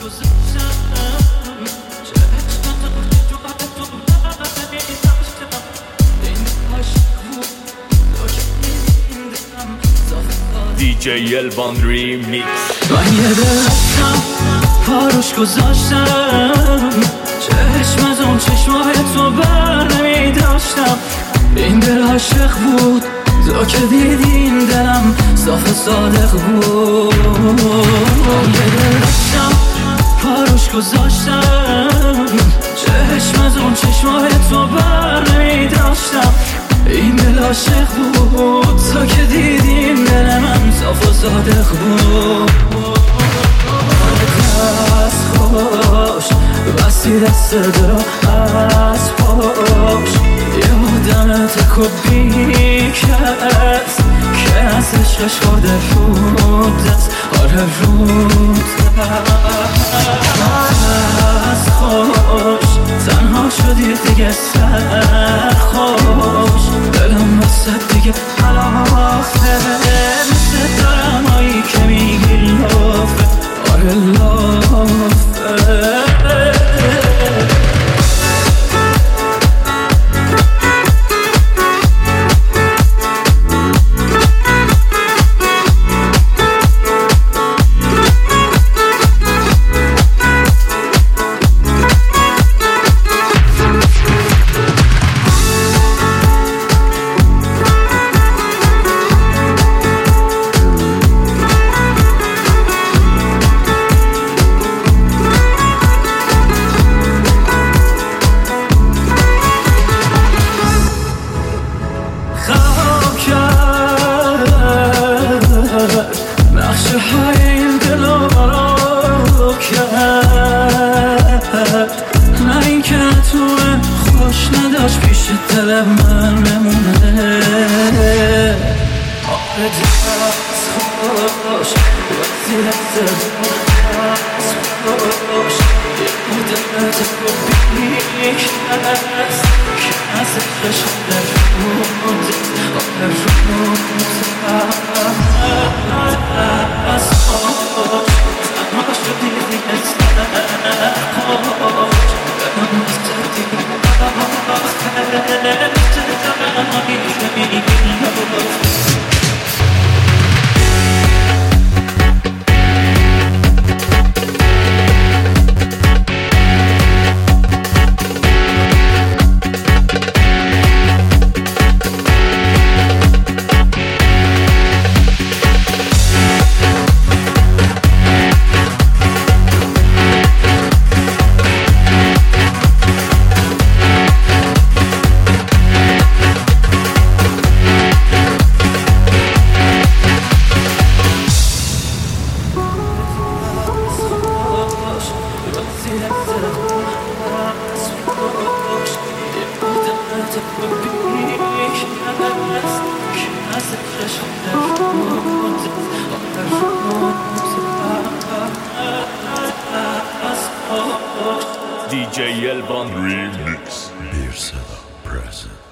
DJ Elvan Remix. من یه دلستم پاروش گذاشتم، چشم از اون چشمای تو بر نمی داشتم. این دل عاشق بود، تو که دیدین دلم صاف و صادق بود. من یه دلستم پاروش گذاشتم، چشم از اون چشمای تو بر نمی داشتم. این دل عاشق بود، تو که دیدین دل من صاف و صادق بود. دست خوش بستی دست درا از پاش، یادم تکو بیکست که از عشقش خورده رو دست. آره رو دست خوش تنها شدی دیگه سرخوش، دلم وسط دیگه حلافه مثل دارمایی که میگی لافه. آره لافه. نقشه های این دل رو کرد، نه این که تو خوش نداشت پیش دل من بمونه. آره دست خوش وقتی دست خوش، یه بودم تکو بیکست که از عشقش خورده رو دست. آره رو دست خوش تنها شدی دیگه سرخوش، دلم وسط دیگه حلافه مثل دارمایی که میگی لافه. DJ Elvan Remix. Bir Seda present.